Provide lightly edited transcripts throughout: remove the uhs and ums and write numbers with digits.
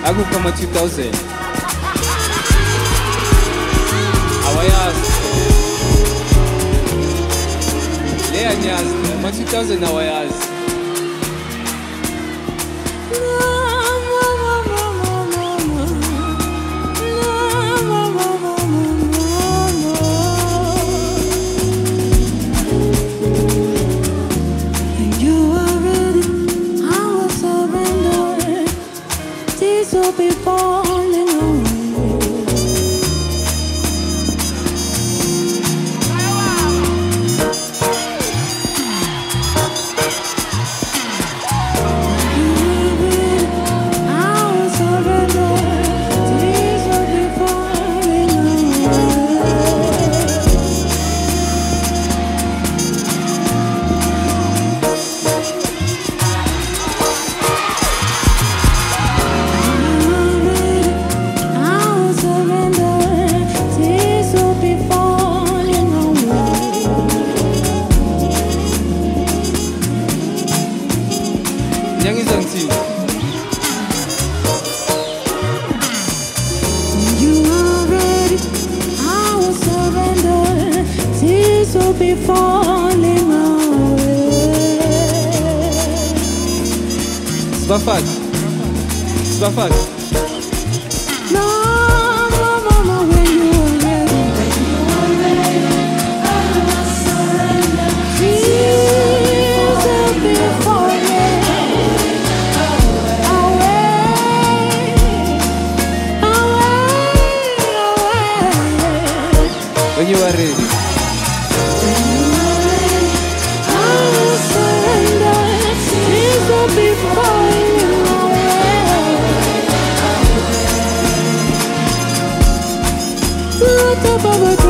akupha 2000 awayazi leya nyazi 2000 awayazi Be falling away. Be falling away. Spafak. No, mama, when you are ready, I will surrender. Tears will be falling away. When you are ready. Be falling away. To the top of a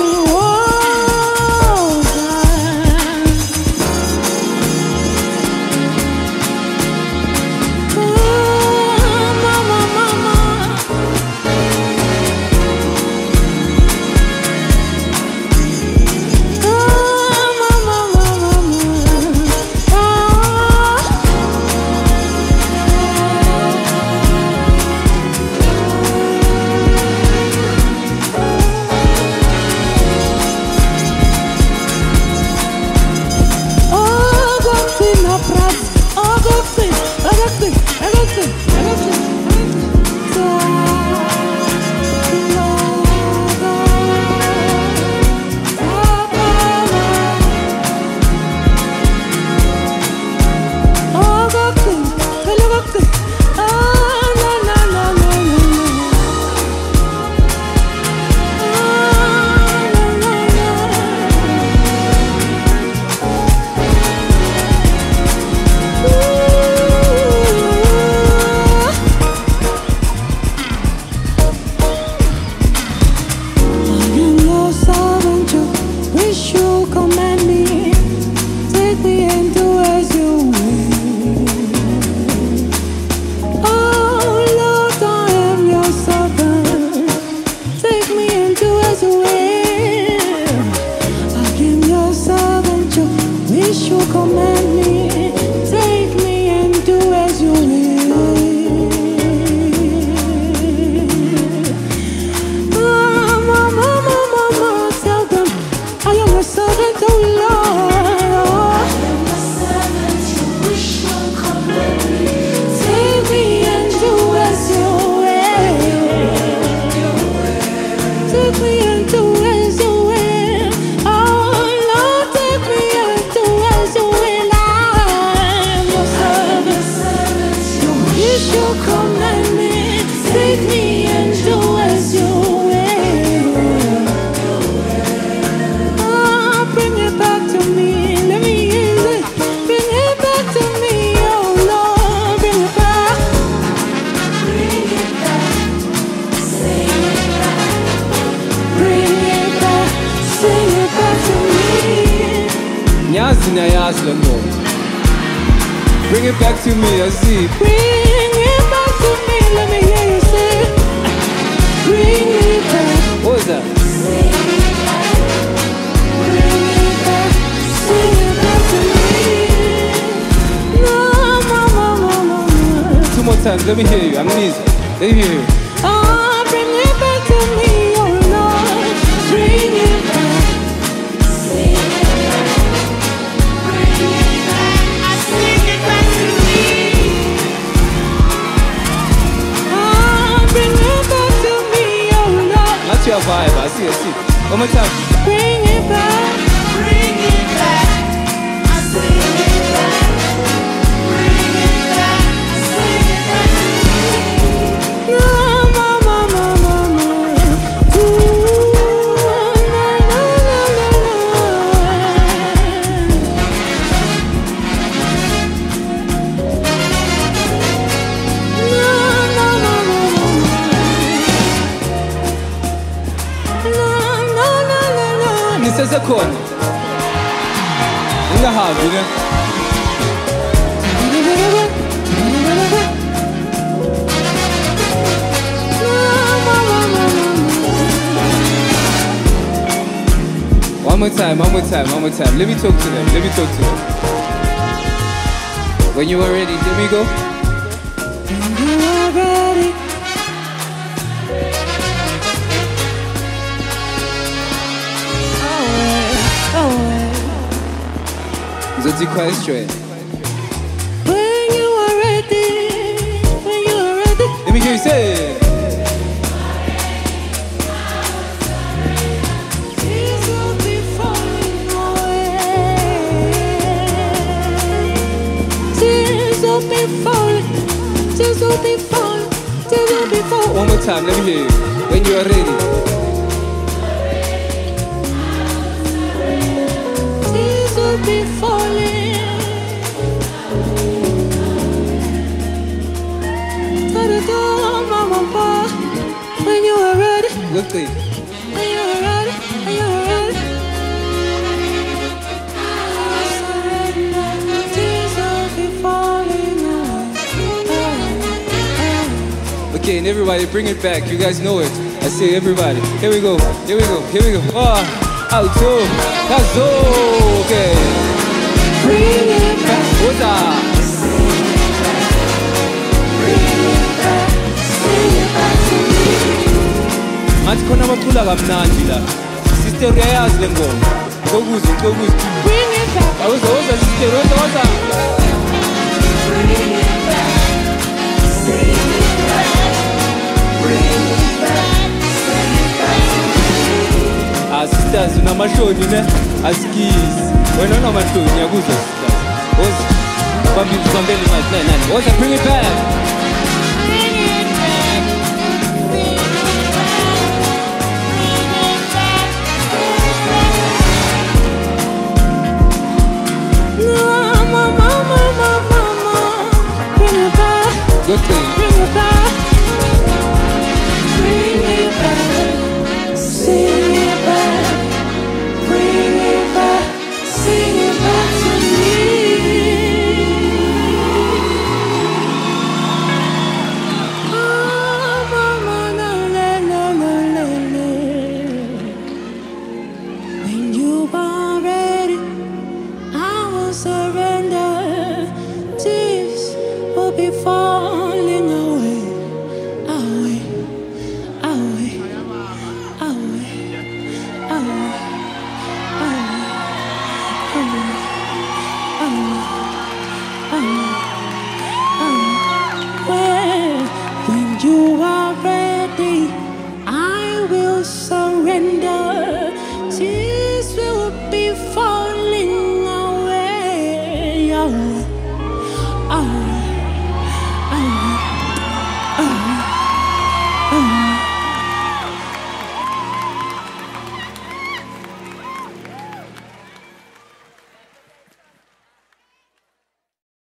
Bring it back to me, I see. Bring it back to me, let me hear you say. Bring it back. What was that? Bring it back, sing it back to me. No, no, no, no, no, no. 2 more times, let me hear you, I'm easy. Let me hear you. Oh, bring it back to me, oh Lord. Bring it back. Sing it back. Bring it back. Sing it back to me. Oh, bring it back to me, oh Lord. Not your vibe, I see. One more time. Bring it back. Bring it back. I sing it back. Bring it back. I sing it back to me. No, mama. Ooh, no. This is a corn. In the house, you know. One more time. Let me talk to them. When you are ready, here we go. You are ready. That's the question. When you are ready. Let me hear you say it. Tears will be falling away. Tears will be falling. One more time, let me hear you. When you are ready. Tears will be falling. When you are ready. Look clean. When you are ready. I surrender. Tears will be falling away. Okay, and everybody bring it back. You guys know it. I say everybody. Here we go. Oh, out, that's okay. Bring it back. What's up? Anti khona abacula kamnandi la. Sister uyayazi le ngoma. Ngokuzwa. Bring it back. Awuza sister, woza. Bring it back. Sing it back. Bring it back. Sing it back to me. Sisters unamashoni ne? Askizi. Wena unamashoni yakuzwa sisters. Woza. Bambeni nani. Woza bring it back.